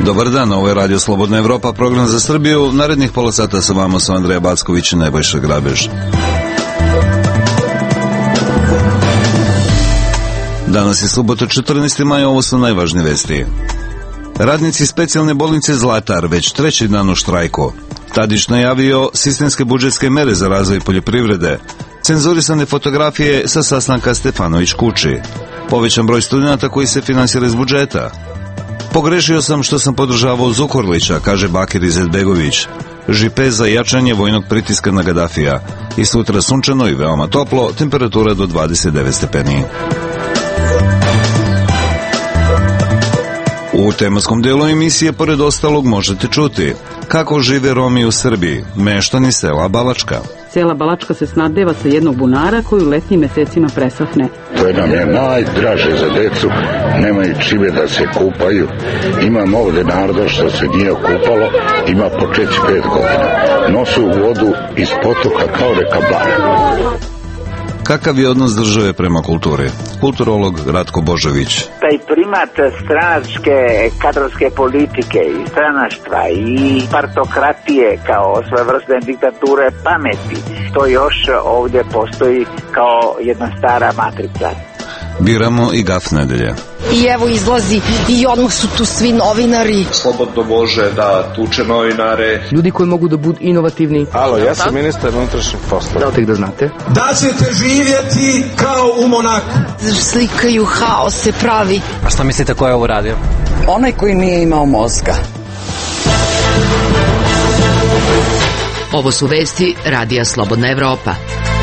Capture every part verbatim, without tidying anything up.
Dobar dan, ovo je Radio Slobodna Evropa, program za Srbiju. Narednih pola sata sa vama su Andreja Backović i Nebojša Grabež. Danas je subota četrnaesti maj, ovo su najvažnije vesti. Radnici specijalne bolnice Zlatar već treći dan u štrajku. Tadić najavio sistemske budžetske mere za razvoj poljoprivrede. Cenzurisane fotografije sa sastanka Stefanović kući. Povećan broj studenta koji se finansira iz budžeta. Pogrešio sam što sam podržavao Zukorlića, kaže Bakir Izetbegović. Žipe za jačanje vojnog pritiska na Gadafija. I sutra sunčano i veoma toplo, temperatura do dvadeset devet stepeni. U tematskom delu emisije, pored ostalog, možete čuti kako žive Romi u Srbiji, meštani sela Balačka. Sela Balačka se snabdeva sa jednog bunara koji u letnjim mesecima presahne. To je nam je najdraže za decu, nemaju čime da se kupaju. Imam ovde naroda što se nije kupalo, ima po četiri pet godina. Nosu vodu iz potoka kao reka Bara. Kakav je odnos države prema kulturi? Kulturolog Ratko Božović. Taj primat stranačke kadrovske politike i stranaštva i partokratije kao sve vrste diktature pameti, to još ovdje postoji kao jedna stara matrica. Biramo i gaf nedelje. I evo izlazi i odmah su tu svi novinari. Slobodno može da tuče novinare. Ljudi koji mogu da budu inovativni. Alo, ja sam ministar unutrašnjih poslova. Da tek da znate. Da ćete živjeti kao u Monaku. Slikaju, haos se pravi. A šta mislite ko je ovo radio? Onaj koji nije imao mozga. Ovo su vesti Radija Slobodna Evropa.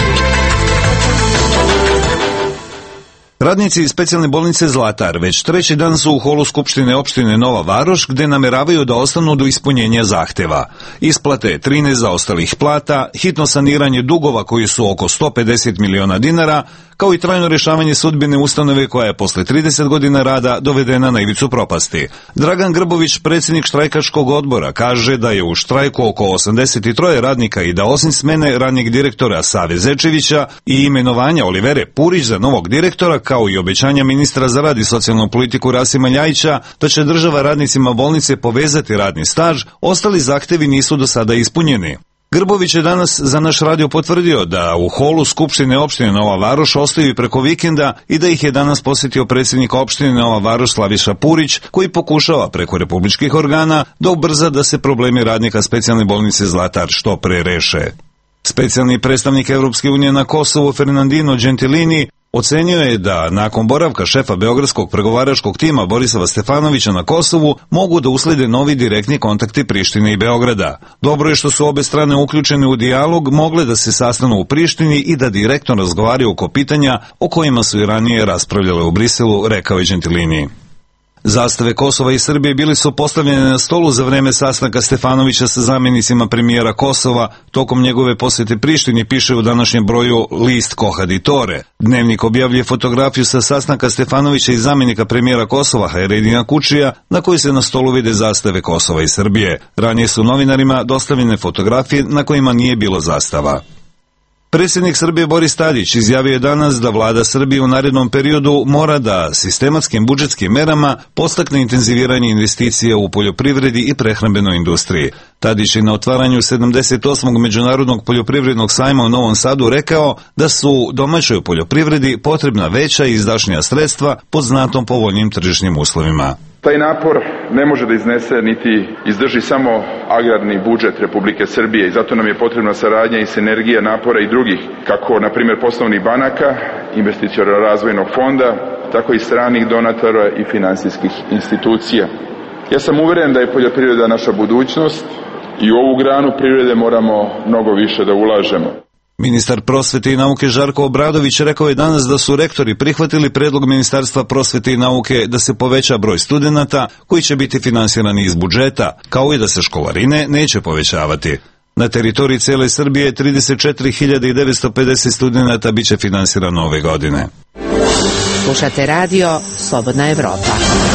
Radnici iz specijalne bolnice Zlatar već treći dan su u holu Skupštine opštine Nova Varoš, gde nameravaju da ostanu do ispunjenja zahteva. Isplate trinaest zaostalih plata, hitno saniranje dugova koji su oko sto pedeset miliona dinara, kao i trajno rješavanje sudbine ustanove koja je posle trideset godina rada dovedena na ivicu propasti. Dragan Grbović, predsjednik štrajkačkog odbora, kaže da je u štrajku oko osamdeset tri radnika i da osim smene ranijeg direktora Save Zečevića i imenovanja Olivere Purić za novog direktora, kao i obećanja ministra za rad i socijalnu politiku Rasima Ljajića da će država radnicima bolnice povezati radni staž, ostali zahtevi nisu do sada ispunjeni. Grbović je danas za naš radio potvrdio da u holu Skupštine opštine Nova Varoš ostaju i preko vikenda i da ih je danas posjetio predsjednik opštine Nova Varoš Slaviša Purić, koji pokušava preko republičkih organa da ubrza da se problemi radnika specijalne bolnice Zlatar što pre reše. Specijalni predstavnik Evropske unije na Kosovu Fernandino Gentilini ocenio je da nakon boravka šefa beogradskog pregovaračkog tima Borislava Stefanovića na Kosovu mogu da uslede novi direktni kontakti Prištine i Beograda. Dobro je što su obe strane uključene u dijalog, mogle da se sastanu u Prištini i da direktno razgovaraju oko pitanja o kojima su i ranije raspravljale u Briselu, rekao je Gentilini. Zastave Kosova i Srbije bili su postavljene na stolu za vreme sastanka Stefanovića sa zamjenicima premijera Kosova tokom njegove posjete Prištini, piše u današnjem broju list Kohaditore. Dnevnik objavljuje fotografiju sa sastanka Stefanovića i zamjenika premijera Kosova Hajredina Kučija, na kojoj se na stolu vide zastave Kosova i Srbije. Ranije su novinarima dostavljene fotografije na kojima nije bilo zastava. Predsjednik Srbije Boris Tadić izjavio je danas da vlada Srbije u narednom periodu mora da sistematskim budžetskim merama podstakne intenziviranje investicija u poljoprivredi i prehrambenoj industriji. Tadić je na otvaranju sedamdeset osmog međunarodnog poljoprivrednog sajma u Novom Sadu rekao da su domaćoj poljoprivredi potrebna veća i izdašnija sredstva pod znatno povoljnim tržišnim uslovima. Taj napor ne može da iznese niti izdrži samo agrarni budžet Republike Srbije i zato nam je potrebna saradnja i sinergija napora i drugih, kako na primjer poslovnih banaka, investiciono-razvojnog fonda, tako i stranih donatora i finansijskih institucija. Ja sam uveren da je poljoprivreda naša budućnost i u ovu granu privrede moramo mnogo više da ulažemo. Ministar prosvete i nauke Žarko Obradović rekao je danas da su rektori prihvatili predlog Ministarstva prosvete i nauke da se poveća broj studenata koji će biti finansirani iz budžeta, kao i da se školarine neće povećavati. Na teritoriji cele Srbije trideset četiri hiljade devetsto pedeset studenata biće finansirano ove godine. Slušate radio Slobodna Evropa.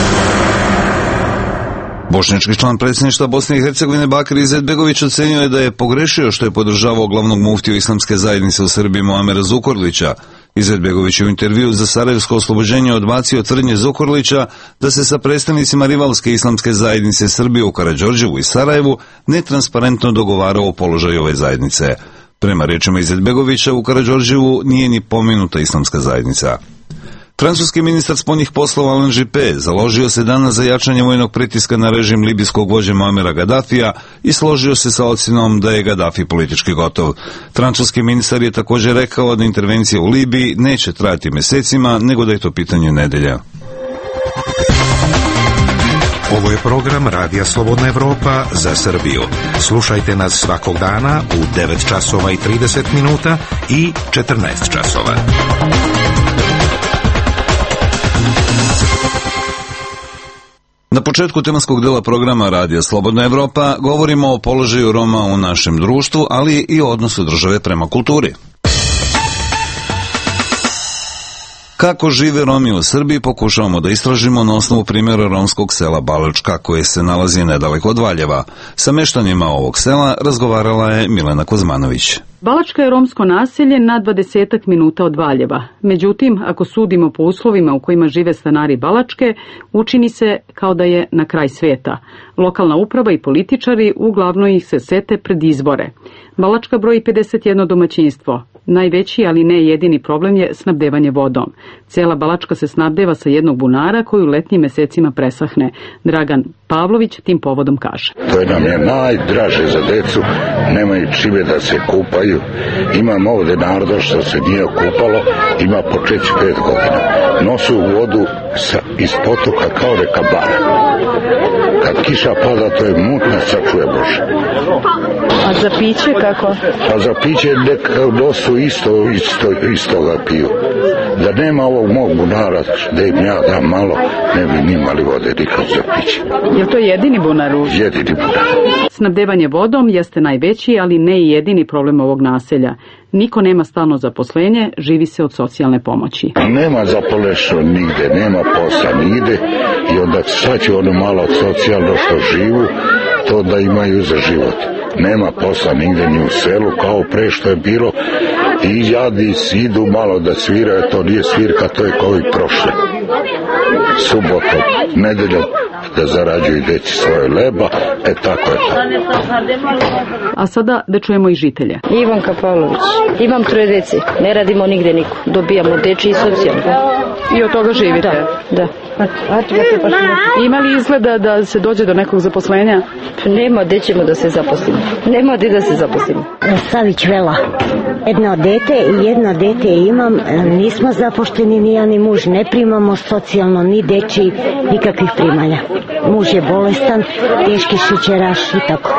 Bošnjački član predsjedništva Bosne i Hercegovine Bakir Izetbegović ocenio je da je pogrešio što je podržavao glavnog muftiju islamske zajednice u Srbiji Muamera Zukorlića. Izetbegović je u intervju za Sarajevsko oslobođenje odbacio tvrdnje Zukorlića da se sa predstavnicima rivalske islamske zajednice Srbije u Karađorđevu i Sarajevu netransparentno dogovarao o položaju ove zajednice. Prema rečima Izetbegovića, u Karađorđevu nije ni pomenuta islamska zajednica. Francuski ministar spoljnih poslova Alain Juppé založio se danas za jačanje vojnog pritiska na režim libijskog vođe Muamera Gaddafija i složio se sa ocjenom da je Gaddafi politički gotov. Francuski ministar je također rekao da intervencija u Libiji neće trajati mesecima, nego da je to pitanje nedelja. Ovo je program Radija Slobodna Evropa za Srbiju. Slušajte nas svakog dana u devet časova i trideset minuta i četrnaest časova. Na početku tematskog dela programa Radija Slobodna Evropa govorimo o položaju Roma u našem društvu, ali i o odnosu države prema kulturi. Kako žive Romi u Srbiji pokušavamo da istražimo na osnovu primjera romskog sela Balačka, koje se nalazi nedaleko od Valjeva. Sa meštanima ovog sela razgovarala je Milena Kozmanović. Balačka je romsko naselje na dvadesetak minuta od Valjeva. Međutim, ako sudimo po uslovima u kojima žive stanari Balačke, učini se kao da je na kraj sveta. Lokalna uprava i političari uglavnom ih se sete pred izbore. Balačka broji pedeset jedno domaćinstvo. Najveći, ali ne jedini problem je snabdevanje vodom. Cijela Balačka se snabdeva sa jednog bunara koji u letnjim mesecima presahne. Dragan Pavlović tim povodom kaže. To nam je najdraže za decu, nemaju čime da se kupaju. Imam ovde naroda što se nije kupalo, ima po četiri pet godina. Nosu vodu sa, iz potoka kao reka Bara. Kad kiša pada, to je mutna, sačuje Bože. A za piće kako? A za piće neka nosu isto, isto, isto ga piju. Da nema ovog mog bunara, da im ja dam malo, ne bi ni imali vode nikad za piće. Je to jedini bunar u... Jedini bunar. Snabdevanje vodom jeste najveći, ali ne i jedini problem ovog naselja. Niko nema stalno zaposlenje, živi se od socijalne pomoći. Nema zaposleno nigde, nema posla nigde i onda sad će ono malo socijalno što živu, to da imaju za život. Nema posla nigde ni u selu kao pre što je bilo i jadi idu malo da sviraju, to nije svirka, to je kao i prošle. Subotom, nedeljom da zarađuju deci svoje leba, e tako je to. A sada da čujemo i žitelje. Ivanka Pavlović, imam troje deci, ne radimo nigde niko, dobijamo deči i socijalno. I od toga živite? Da, da. Ima li izgleda da se dođe do nekog zaposlenja? Nema, gde ćemo da se zaposlimo. Nema gde da se zaposlimo. Savić Vela. Jedno dete i jedno dete imam, nismo zapošteni ni ja ni muž, ne primamo socijalno ni deči nikakvih primanja. Muž je bolestan, teški šećeraš i tako.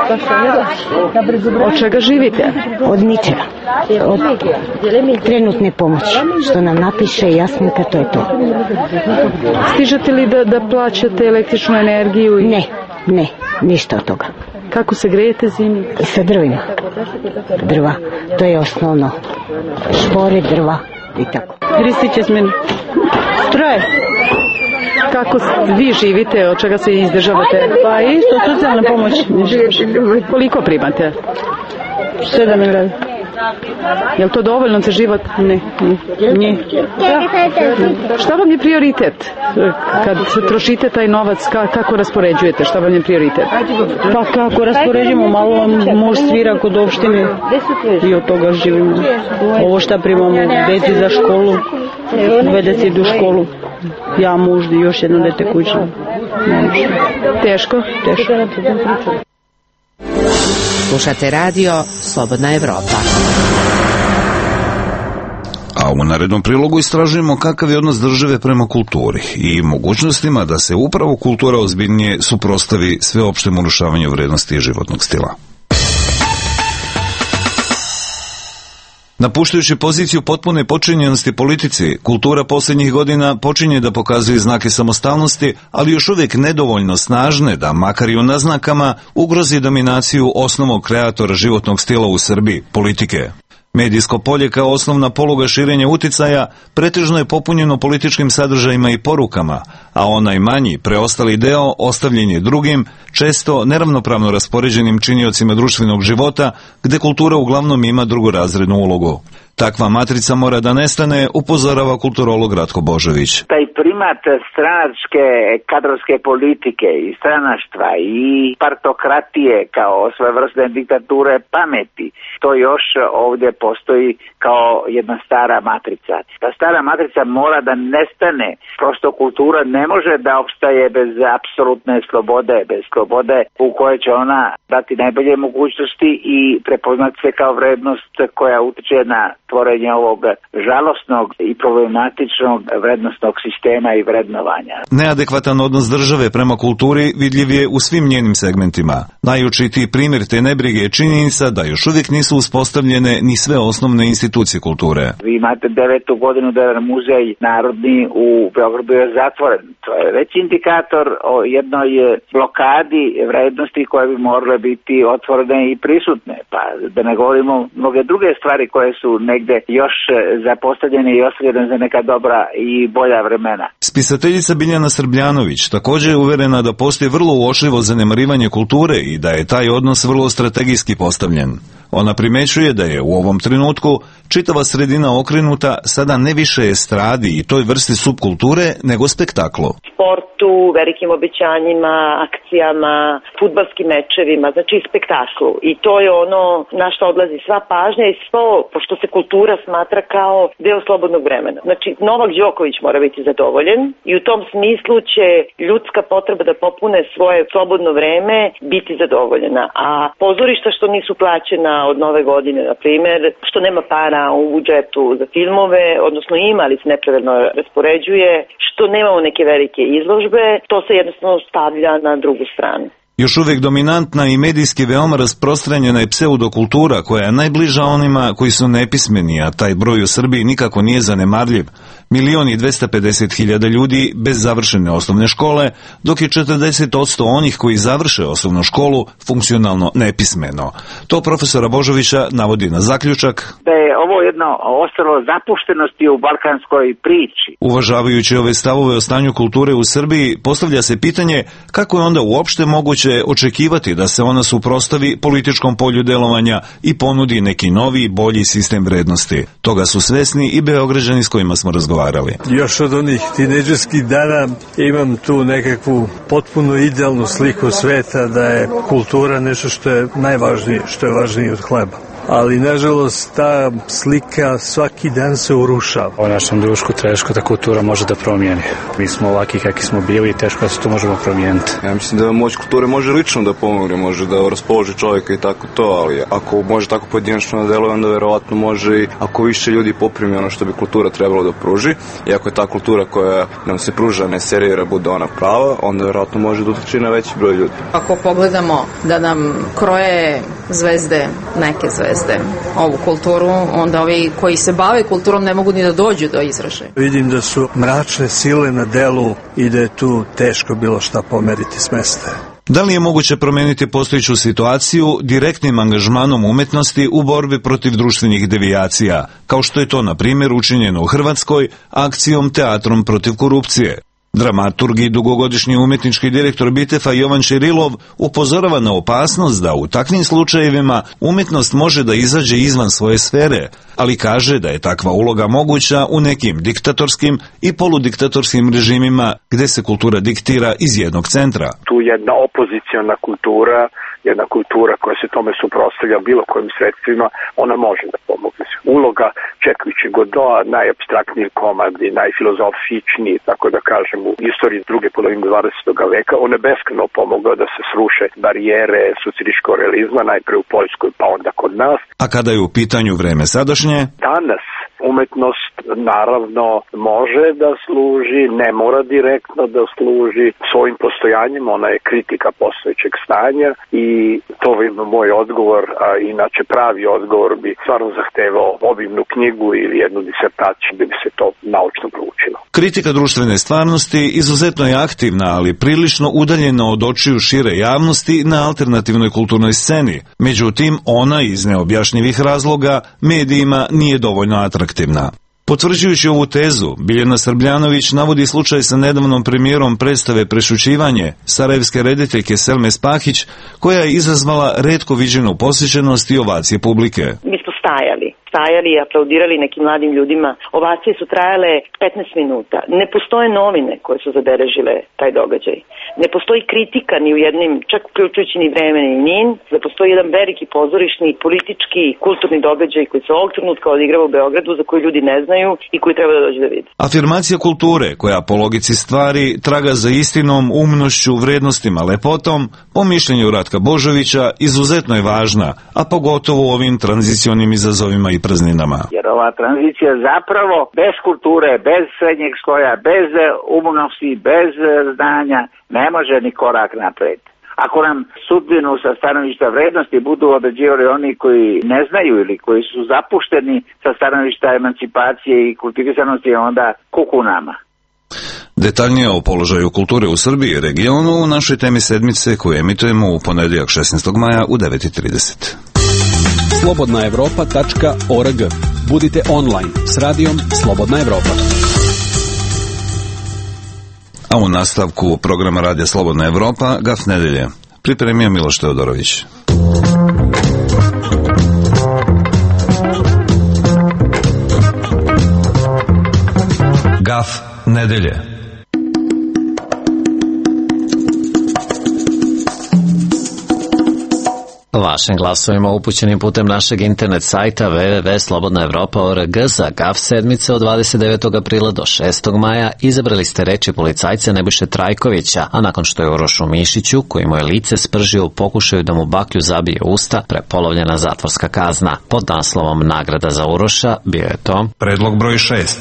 Od čega živite? Od ničega. Od trenutne pomoći. Što nam napiše Jasminka, to je to. Stižete li da, da plaćate električnu energiju? I... Ne, ne, ništa od toga. Kako se grejete zimi? Sa drvima. Drva, to je osnovno. Špore, drva i tako. Kristiće s meni. Stroje. Kako vi živite, od čega se izdržavate? Pa isto, socijalna pomoć. Koliko primate? Sedam ili. Je li to dovoljno za život? Ne. Ne. Da. Šta vam je prioritet? Kad trošite taj novac, kako raspoređujete? Šta vam je prioritet? Pa kako raspoređujemo, malo muž svira kod opštine i od toga živimo. Ovo šta primamo, deci za školu, dve deci idu u školu. Ja, muž i još jedno dete kućno. Teško? Teško. Slušate radio Slobodna Evropa. A u narednom prilogu istražujemo kakav je odnos države prema kulturi i mogućnostima da se upravo kultura ozbiljnije suprotstavi sveopštem urušavanju vrednosti životnog stila. Napuštajući poziciju potpune počinjenosti politici, kultura posljednjih godina počinje da pokazuje znake samostalnosti, ali još uvijek nedovoljno snažne da, makar i u naznakama, ugrozi dominaciju osnovnog kreatora životnog stila u Srbiji, politike. Medijsko polje kao osnovna poluga širenja uticaja pretežno je popunjeno političkim sadržajima i porukama, a onaj manji, preostali deo, ostavljen je drugim, često neravnopravno raspoređenim činiocima društvenog života, gde kultura uglavnom ima drugorazrednu ulogu. Takva matrica mora da nestane, upozorava kulturolog Ratko Božović. Taj primat stranačke kadrovske politike i stranaštva i partokratije kao svojevrsne diktature pameti, to još ovdje postoji kao jedna stara matrica. Ta stara matrica mora da nestane. Prosto kultura ne može da opstaje bez apsolutne slobode, bez slobode u kojoj će ona dati najbolje mogućnosti i prepoznati se kao vrednost koja utiče na tvorenje ovog žalosnog i problematičnog vrednostnog sistema i vrednovanja. Neadekvatan odnos države prema kulturi vidljiv je u svim njenim segmentima. Najočitiji primjer te nebrige je činjenica da još uvijek nisu uspostavljene ni sve osnovne institucije kulture. Vi imate devetu godinu da je muzej narodni u Beogradu je zatvoren. To je već indikator o jednoj blokadi vrednosti koje bi morale biti otvorene i prisutne. Pa da ne govorimo mnoge druge stvari koje su negde još zapostavljene i ostavljene za neka dobra i bolja vremena. Spisateljica Biljana Srbljanović također je uverena da postoji vrlo uočljivo zanemarivanje kulture i da je taj odnos vrlo strategijski postavljen. Ona primećuje da je u ovom trenutku čitava sredina okrenuta sada ne više estradi i toj vrsti subkulture, nego spektaklu. Sportu, velikim obećanjima, akcijama, fudbalskim mečevima, znači spektaklu. I to je ono na što odlazi sva pažnja i svo, pošto se kultura smatra kao deo slobodnog vremena. Znači, Novak Đoković mora biti zadovoljen i u tom smislu će ljudska potreba da popune svoje slobodno vreme biti zadovoljena. A pozorišta što nisu plaćena od nove godine, na primjer, što nema para u budžetu za filmove, odnosno ima, ali se nepravilno raspoređuje, što nemamo neke velike izložbe, to se jednostavno stavlja na drugu stranu. Još uvijek dominantna i medijski veoma rasprostranjena je pseudokultura koja je najbliža onima koji su nepismeni, a taj broj u Srbiji nikako nije zanemarljiv. Milion i dvesta pedeset hiljada ljudi bez završene osnovne škole, dok je četrdeset posto onih koji završe osnovnu školu funkcionalno nepismeno. To profesora Božovića navodi na zaključak da je ovo jedno ostalo zapuštenosti u balkanskoj priči. Uvažavajući ove stavove o stanju kulture u Srbiji, postavlja se pitanje kako je onda uopšte moguće očekivati da se ona suprotstavi političkom polju delovanja i ponudi neki novi, bolji sistem vrednosti. Toga su svesni i Beograđani s kojima smo razgovarali. Još od onih tinejdžerskih dana imam tu nekakvu potpuno idealnu sliku sveta da je kultura nešto što je najvažnije, što je važnije od hleba. Ali, nažalost, ta slika svaki dan se urušava. U našem društvu teško da kultura može da promijeni. Mi smo ovaki kakvi smo bili i teško da se to možemo promijeniti. Ja mislim da moć kulture može lično da pomogne, može da raspoloži čovjeka i tako to, ali ako može tako pojedinačno da deluje, onda verovatno može i ako više ljudi poprimi ono što bi kultura trebalo da pruži. I ako je ta kultura koja nam se pruža, ne servira, bude ona prava, onda verovatno može da utiče na veći broj ljudi. Ako pogledamo da nam kroje zvezde, neke zvezde, ovu kulturu, onda ovi koji se bave kulturom ne mogu ni da dođu do izražaja. Vidim da su mračne sile na delu i da je tu teško bilo šta pomeriti s mesta. Da li je moguće promijeniti postojeću situaciju direktnim angažmanom umetnosti u borbi protiv društvenih devijacija, kao što je to, na primjer, učinjeno u Hrvatskoj akcijom Teatrom protiv korupcije? Dramaturg i dugogodišnji umetnički direktor Bitefa Jovan Čirilov upozorava na opasnost da u takvim slučajevima umjetnost može da izađe izvan svoje sfere, ali kaže da je takva uloga moguća u nekim diktatorskim i poludiktatorskim režimima gdje se kultura diktira iz jednog centra. Tu jedna opoziciona kultura, jedna kultura koja se tome suprotstavlja bilo kojim sredstvima, ona može da pomogne. Uloga Čekovića Godoa, najapstraktniji komad i najfilozofičniji, tako da kažem, u istoriji druge polovine dvadesetog veka, on je beskrajno pomogao da se sruše barijere socijalističkog realizma, najpre u Poljskoj pa onda kod nas. A kada je u pitanju vreme sadašnje? Danas umetnost naravno može da služi, ne mora direktno da služi svojim postojanjem, ona je kritika postojećeg stanja i to je moj odgovor, a inače pravi odgovor bi stvarno zahtevao obimnu knjigu ili jednu disertaciju gdje bi se to naučno proučilo. Kritika društvene stvarnosti izuzetno je aktivna, ali prilično udaljena od očiju šire javnosti na alternativnoj kulturnoj sceni. Međutim, ona iz neobjašnjivih razloga medijima nije dovoljno atraktivna. Potvrđujući ovu tezu, Biljana Srbljanović navodi slučaj sa nedavnom premijerom predstave Prešućivanje sarajevske rediteljke Selme Spahić, koja je izazvala retko viđenu posjećenost i ovacije publike. Mi smo stajali. Stajali i aplaudirali nekim mladim ljudima. Ovacije su trajale petnaest minuta. Ne postoje novine koje su zabeležile taj događaj. Ne postoji kritika ni u jednim, čak uključujući ni Vreme ni Nin, da postoji jedan veliki pozorišni, politički i kulturni događaj koji se ovog trenutka odigrava u Beogradu, za koji ljudi ne znaju i koji treba da dođu da vide. Afirmacija kulture, koja po logici stvari traga za istinom, umnošću, vrednostima, lepotom, po mišljenju Ratka Božovića, izuzetno je važna, a pogotovo u ovim tranzicionim izazovima i prazninama. Jer ova tranzicija zapravo bez kulture, bez srednjeg sloja, bez umnosti, bez znanja ne može ni korak napred. Ako nam sudbinu sa stanovišta vrednosti budu određivali oni koji ne znaju ili koji su zapušteni sa stanovišta emancipacije i kultivisanosti, onda kuku nama. Detaljnije o položaju kulture u Srbiji i regionu u našoj temi sedmice koju emitujemo u ponedjeljak šesnaestog maja u devet i trideset. slobodna evropa tačka org. Budite online s radijom Slobodna Evropa. A u nastavku programa Radija Slobodna Evropa, Gaf nedelje. Pripremio Miloš Teodorović. Gaf nedelje. Vašim glasovima upućenim putem našeg internet sajta w w w tačka slobodna evropa tačka org za Gaf sedmice od dvadeset devetog aprila do šestog maja izabrali ste reči policajca Nebojše Trajkovića, a nakon što je Urošu Mišiću, koji mu je lice spržio u pokušaju da mu baklju zabije usta, prepolovljena zatvorska kazna. Pod naslovom Nagrada za Uroša bio je to predlog broj šest.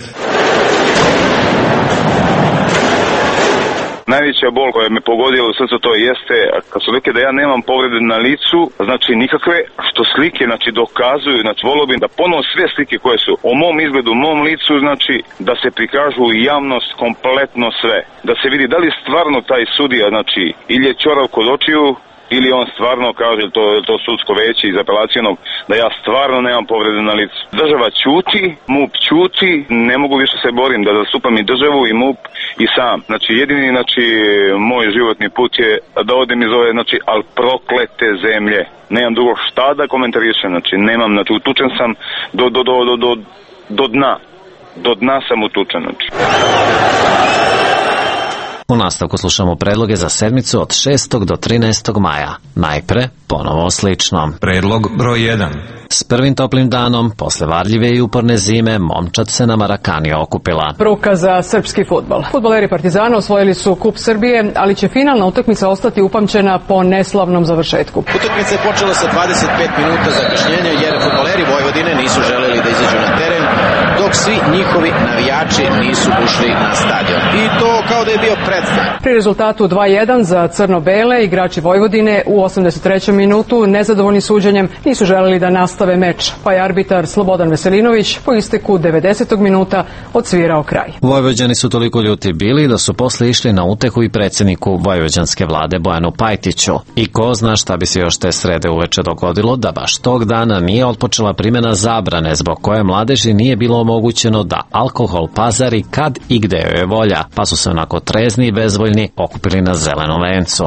Najveća bol koja me pogodila u srcu to jeste kad su rekli da ja nemam povrede na licu, znači nikakve, što slike znači dokazuju, znači volio bih da ponovo sve slike koje su o mom izgledu, o mom licu, znači da se prikažu u javnost kompletno sve, da se vidi da li stvarno taj sudija, znači ili je ćorav kod očiju, ili on stvarno kaže, to, to sudsko veće iz apelacijonog, da ja stvarno nemam povrede na licu. Država ćuti, MUP ćuti, ne mogu više se borim da zastupam i državu i MUP i sam. Znači jedini znači, moj životni put je da odem iz ove, znači, al proklete zemlje. Nemam drugo šta da komentarišem, znači nemam, znači utučen sam do, do, do, do, do, do dna. Do dna sam utučen, znači. U nastavku slušamo predloge za sedmicu od šestog do trinaestog maja. Najpre, ponovo slično. Predlog broj jedan. S prvim toplim danom, posle varljive i uporne zime, momčad se na Marakani okupila. Bruka za srpski fudbal. Fudbaleri Partizana osvojili su Kup Srbije, ali će finalna utakmica ostati upamćena po neslavnom završetku. Utakmica je počela sa dvadeset pet minuta zakašnjenja jer fudbaleri Vojvodine nisu želeli da izađu na teren, dok svi njihovi navijači nisu ušli na stadion. I to kao da je bio predstav. Pri rezultatu dva jedan za crno-bele, igrači Vojvodine u osamdeset trećem minutu, nezadovoljni suđenjem, nisu želeli da nastave meč, pa je arbitar Slobodan Veselinović po isteku devedesetog minuta odsvirao kraj. Vojvođani su toliko ljuti bili da su posle išli na utehu i predsjedniku vojvođanske vlade Bojanu Pajtiću. I ko zna šta bi se još te srede uveče dogodilo da baš tog dana nije otpočela primjena zabrane zbog koje mladeži nije bilo omogućeno da alkohol pazari kad i gde joj je volja, pa su se onako trezni i bezvoljni okupili na Zelenom vencu.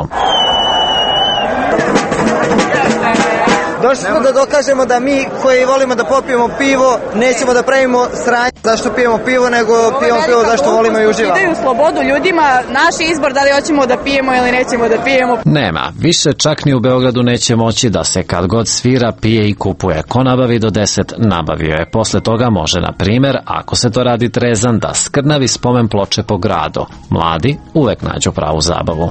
Došli smo da dokažemo da mi koji volimo da popijemo pivo nećemo da pravimo sranje zašto pijemo pivo, nego pijemo pivo zašto volimo i uživamo. Daju slobodu ljudima, naš izbor da li hoćemo da pijemo ili nećemo da pijemo. Nema, više čak ni u Beogradu neće moći da se kad god svira, pije i kupuje. Ko nabavi do deset, nabavio je. Posle toga može, na primer, ako se to radi trezan, da skrnavi spomen ploče po gradu. Mladi uvek nađu pravu zabavu.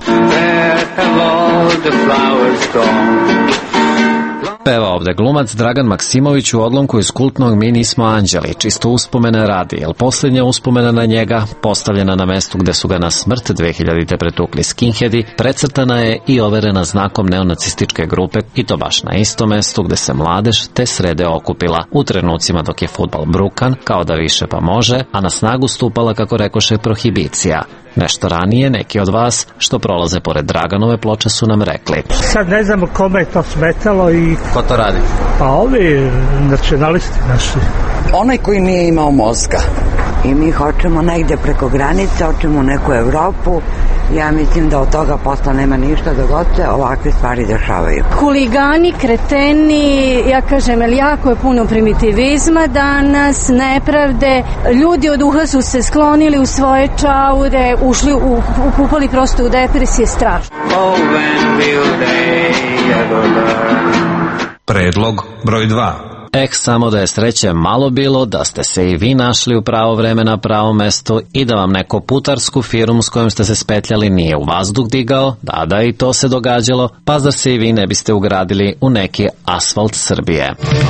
Peva ovde glumac Dragan Maksimović u odlomku iz kultnog Mi nismo anđeli, čisto uspomene radi, jer posljednja uspomena na njega, postavljena na mestu gde su ga na smrt dve hiljadite pretukli skinheadi, precrtana je i overena znakom neonacističke grupe, i to baš na isto mestu gde se mladež te srede okupila, u trenucima dok je fudbal brukan, kao da više pa može, a na snagu stupala, kako rekoše, prohibicija. Nešto ranije neki od vas što prolaze pored Draganove ploče su nam rekli. Sad ne znamo kome je to smetalo i... Ko to radi? Pa ovi nacionalisti naši. Onaj koji nije imao mozga. I mi hoćemo negde preko granice, hoćemo u neku Evropu Ja mislim da od toga posla nema ništa dok god se ovakve stvari dešavaju. Huligani, kreteni, ja kažem, jer jako je puno primitivizma danas, nepravde. Ljudi od uha su se sklonili u svoje čaure, ušli, u, upupali prosto u depresije, strašno. Predlog broj dva. Eh, samo da je sreće malo bilo, da ste se i vi našli u pravo vreme na pravo mesto i da vam neko putarsku firmu s kojom ste se spetljali nije u vazduh digao, da da i to se događalo, pa da se i vi ne biste ugradili u neki asfalt Srbije.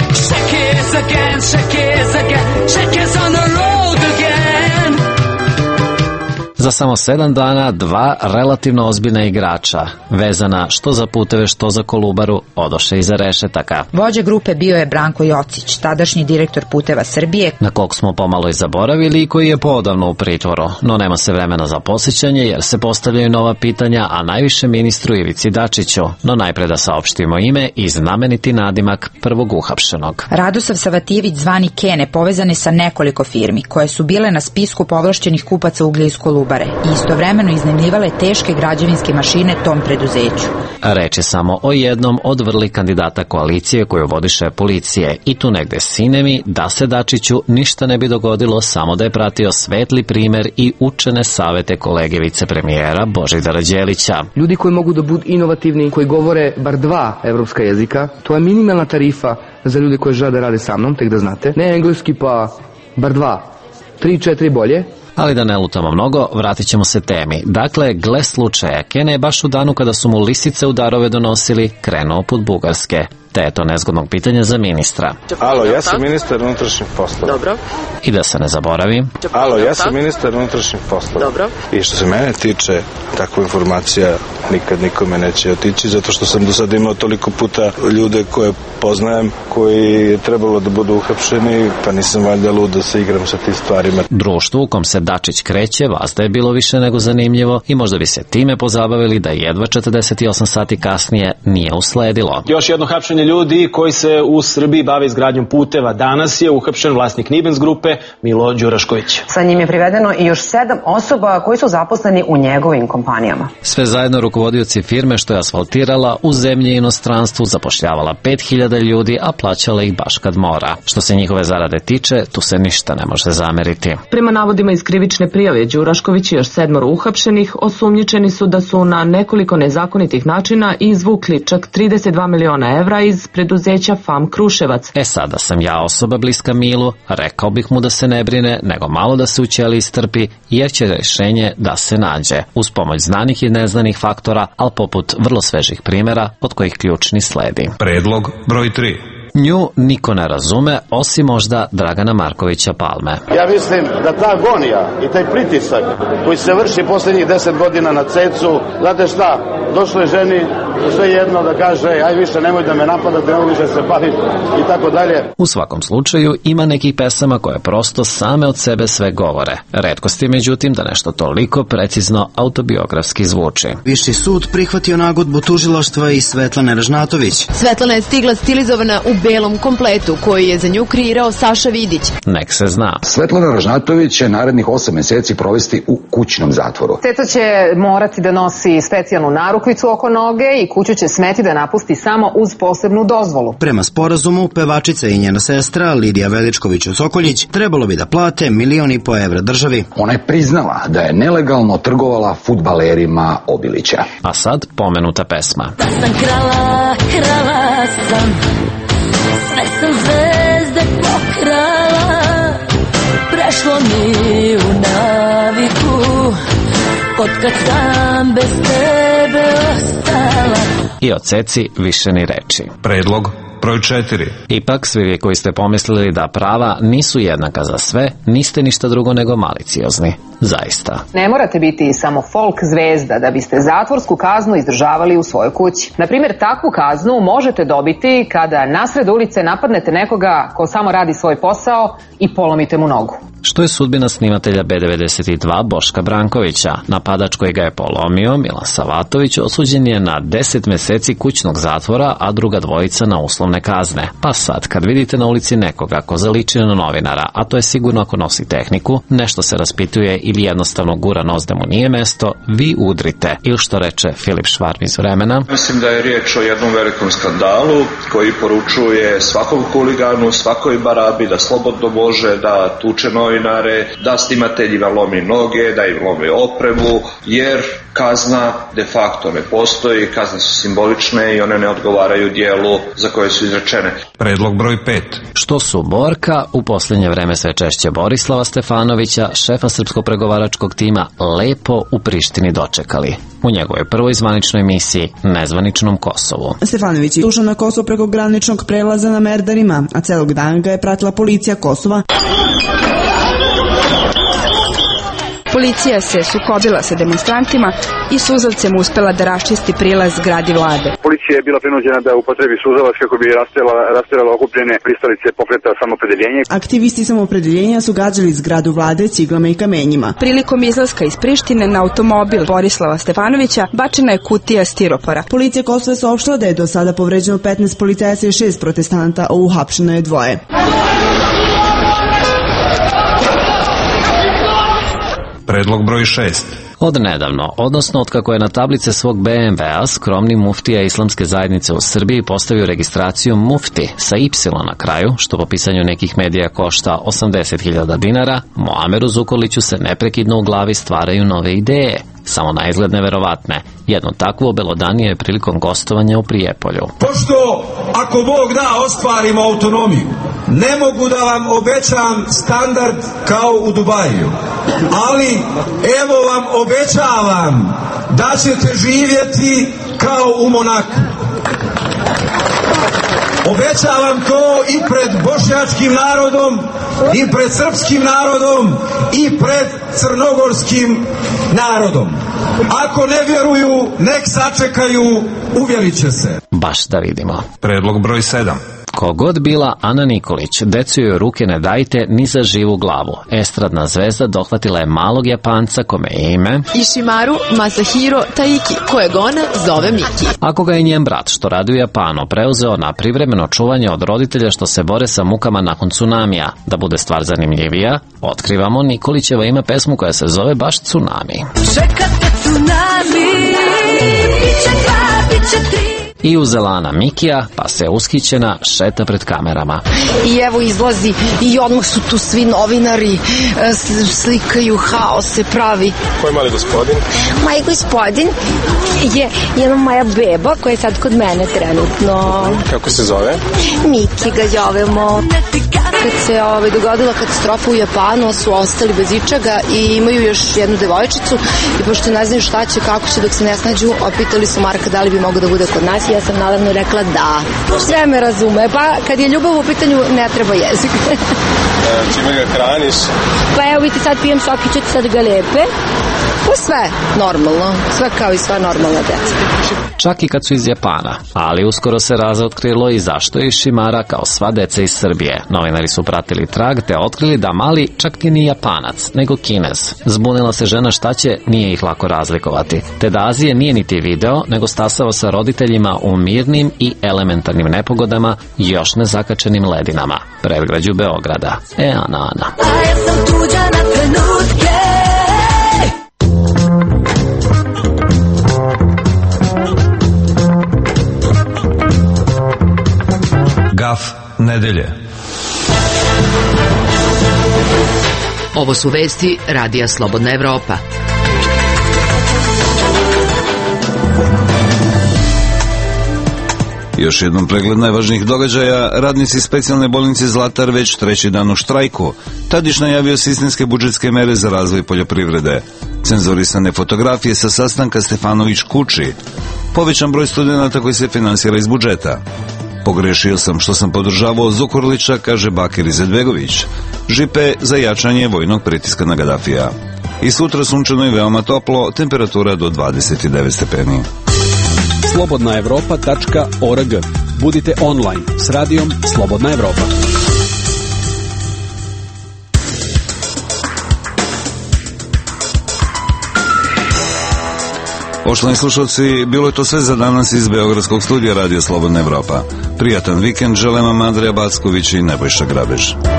Za samo sedam dana dva relativno ozbiljna igrača, vezana što za puteve, što za Kolubaru, odoše iza rešetaka. Vođa grupe bio je Branko Jocić, tadašnji direktor Puteva Srbije, na kog smo pomalo i zaboravili i koji je poodavno u pritvoru, no nema se vremena za posjećanje jer se postavljaju nova pitanja, a najviše ministru Ivici Dačiću, no najpre da saopštimo ime i znameniti nadimak prvog uhapšenog. Radosav Savatijević zvani Kene povezan je sa nekoliko firmi koje su bile na spisku povlašćenih kupaca uglja iz Kolubare i istovremeno iznajmljivale teške građevinske mašine tom preduzeću. Reč je samo o jednom od vrli kandidata koalicije koju vodi šef policije i tu negde sinemi da se Dačiću ništa ne bi dogodilo samo da je pratio svetli primer i učene savete kolege vicepremijera Božidara Đelića. Ljudi koji mogu da budu inovativni, koji govore bar dva evropska jezika, to je minimalna tarifa za ljude koji žele da rade sa mnom, tek da znate. Ne engleski pa bar dva, tri, četiri bolje. Ali da ne lutamo mnogo, vratit ćemo se temi. Dakle, gle slučaja, Kene je baš u danu kada su mu lisice u darove donosili, krenuo put Bugarske. Te je to nezgodnog pitanja za ministra. Alo, ja sam ministar unutrašnjih poslova. Dobro. I da se ne zaboravi. Alo, ja sam ministar unutrašnjih poslova. Dobro. I što se mene tiče, takva informacija nikad nikome neće otići, zato što sam do sada imao toliko puta ljude koje poznajem, koji je trebalo da budu uhapšeni, pa nisam valjda lud da se igram sa tim stvarima. Društvu u kom se Dačić kreće, vazda je bilo više nego zanimljivo i možda bi se time pozabavili da jedva četrdeset osam sati kasnije nije usledilo. Još jedno hapšenje ljudi koji se u Srbiji bave izgradnjom puteva. Danas je uhapšen vlasnik Nibens grupe Milo Đurašković. Sa njim je privedeno i još sedam osoba koji su zaposleni u njegovim kompanijama. Sve zajedno rukovodioci firme što je asfaltirala u zemlji i inostranstvu, zapošljavala pet hiljada ljudi, a plaćala ih baš kad mora. Što se njihove zarade tiče, tu se ništa ne može zameriti. Prema navodima iz krivične prijave, Đurašković i još sedmoro uhapšenih osumnjičeni su da su na nekoliko nezakonitih načina izvukli čak trideset dva miliona evra iz preduzeća F A M Kruševac. E sada sam ja osoba bliska Milu, rekao bih mu da se ne brine, nego malo da se u ćeliji strpi, jer će rješenje da se nađe, uz pomoć znanih i neznanih faktora, ali poput vrlo svežih primjera, od kojih ključni sledi. Predlog broj tri. Nju niko ne razume, osim možda Dragana Markovića Palme. Ja mislim da ta agonija i taj pritisak koji se vrši posljednjih deset godina na cecu, znate šta, došlo je ženi sve jedno da kaže, aj više nemoj da me napadate, nemoj više se baviti i tako dalje. U svakom slučaju ima nekih pesama koje prosto same od sebe sve govore. Retkost je međutim da nešto toliko precizno autobiografski zvuči. Viši sud prihvatio nagodbu tužilaštva i Svetlane Ražnatović. Svetlana je stigla stilizovana u belom kompletu koji je za nju kreirao Saša Vidić. Nek se zna. Svetlana Ražnatović će narednih osam meseci provesti u kućnom zatvoru. Ceca će morati da nosi specijalnu narukvicu oko noge i kuću će smeti da napusti samo uz posebnu dozvolu. Prema sporazumu, pevačica i njena sestra Lidija Veličković-Sokoljić trebalo bi da plate milion i po evra državi. Ona je priznala da je nelegalno trgovala fudbalerima Obilića. A sad pomenuta pesma. Da sam krala, krala sam, sve sam zvezde pokrala, prešlo mi u naviku, od kad sam bez tebe ostala. I o Ceci više ni reči. Predlog broj četiri. Ipak, svi vi koji ste pomislili da prava nisu jednaka za sve, niste ništa drugo nego maliciozni. Zaista. Ne morate biti samo folk zvezda da biste zatvorsku kaznu izdržavali u svojoj kući. Naprimjer, takvu kaznu možete dobiti kada nasred ulice napadnete nekoga ko samo radi svoj posao i polomite mu nogu. Što je sudbina snimatelja B devedeset dva Boška Brankovića? Napadač koji ga je polomio, Milan Savatović, osuđen je na deset meseci kućnog zatvora, a druga dvojica na uslovne eventualne kazne. Pa sad, kad vidite na ulici nekoga ko zaliči na novinara, a to je sigurno ako nosi tehniku, nešto se raspituje ili jednostavno gura nos da mu nije mesto, vi udrite. Ili što reče Filip Švarm iz Vremena. Mislim da je riječ o jednom velikom skandalu koji poručuje svakom huliganu, svakoj barabi da slobodno može da tuče novinare, da snimateljima lomi noge, da im lomi opremu, jer kazna de facto ne postoji, kazne su simbolične i one ne odgovaraju dijelu za koje su izrečene. Predlog broj pet. Što su Borka, u posljednje vreme sve češće Borislava Stefanovića, šefa srpskog pregovaračkog tima, lepo u Prištini dočekali. U njegovoj prvoj zvaničnoj misiji, nezvaničnom Kosovu. Stefanović je ušao na Kosovo preko graničnog prelaza na Merdarima, a celog dana ga je pratila policija Kosova. Policija se sukobila sa demonstrantima i suzavcem uspela da raščisti prilaz zgradi vlade. Policija je bila prinuđena da upotrebi suzavac kako bi rasterala okupljene pristalice pokreta Samoopredeljenja. Aktivisti Samoopredeljenja su gađali zgradu vlade ciglama i kamenjima. Prilikom izlaska iz Prištine na automobil Borislava Stefanovića bačena je kutija stiropora. Policija Kosova je saopštila da je do sada povređeno petnaest policajaca i šest protestanta, a uhapšeno je dvoje. Predlog broj šest. Od nedavno, odnosno od kako je na tablice svog be em ve-a skromni muftija islamske zajednice u Srbiji postavio registraciju mufti sa Y na kraju, što po pisanju nekih medija košta osamdeset hiljada dinara, Muameru Zukorliću se neprekidno u glavi stvaraju nove ideje, samo na izgled neverovatne. Jedno takvo obelodanije je prilikom gostovanja u Prijepolju. Pošto, ako Bog da, ostvarimo autonomiju, ne mogu da vam obećam standard kao u Dubaju, ali evo vam obećavam da ćete živjeti kao u Monaku. Obećavam to i pred bošnjačkim narodom, i pred srpskim narodom, i pred crnogorskim narodom. Ako ne vjeruju, nek sačekaju, uvjerit će se. Baš da vidimo. Predlog broj sedam. Kogod bila Ana Nikolić, decu joj ruke ne dajte ni za živu glavu. Estradna zvezda dohvatila je malog Japanca kome je ime Ishimaru Masahiro Taiki, kojeg ona zove Miki. Ako ga je njen brat, što radi u Japanu, preuzeo na privremeno čuvanje od roditelja što se bore sa mukama nakon tsunamija. Da bude stvar zanimljivija, otkrivamo Nikolićeva ime pesmu koja se zove baš Tsunami. Čekate tsunami, biće dva, biće tri. I uzela Ana Mikija, pa se ushićena šeta pred kamerama. I evo izlazi i odmah su tu svi novinari, slikaju, haos se pravi. Ko je mali gospodin? Mali gospodin je jedna moja beba koja je sad kod mene trenutno. Kako se zove? Miki ga zovemo. Kad se ovaj, dogodila katastrofa u Japanu, su ostali bez ičega i imaju još jednu devojčicu i pošto ne znaju šta će, kako će dok se ne snađu, opitali su Marka da li bi mogao da bude kod nas. Ja sam naravno rekla da. Sve me razume, pa kad je ljubav u pitanju ne treba jezik. E, čime ga hraniš? Pa evo vidite, sad pijem sok i ćete sad ga lepe. Pa sve normalno, sve kao i sva normalna deca. Čak i kad su iz Japana, ali uskoro se razotkrilo i zašto je Šimara kao sva deca iz Srbije. Novinari su pratili trag te otkrili da mali čak ti ni Japanac, nego Kinez. Zbunila se žena šta će, nije ih lako razlikovati. Te da Azije nije niti video, nego stasao sa roditeljima u mirnim i elementarnim nepogodama, još nezakačenim ledinama, predgrađu Beograda. E, Ana, Ana. A ja sam tuđa na trenutke. Gaf nedelje. Ovo su vesti Radija Slobodna Evropa. Još jednom pregled najvažnijih događaja. Radnici specijalne bolnice Zlatar već treći dan u štrajku. Tadić najavio sistemske budžetske mere za razvoj poljoprivrede. Cenzorisane fotografije sa sastanka Stefanović kući. Povećan broj studenta koji se finansira iz budžeta. Pogrešio sam što sam podržavao Zukorlića, kaže Bakir Izetbegović. Žipe za jačanje vojnog pritiska na Gadafija. I sutra sunčano i veoma toplo, temperatura do dvadeset devet stepeni. slobodna evropa tačka org. Budite online s radijom Slobodna Evropa. Poštovani slušalci, bilo je to sve za danas iz Beogradskog studija Radio Slobodna Evropa. Prijatan vikend želim vam Andreja Backović i Nebojša Grabež.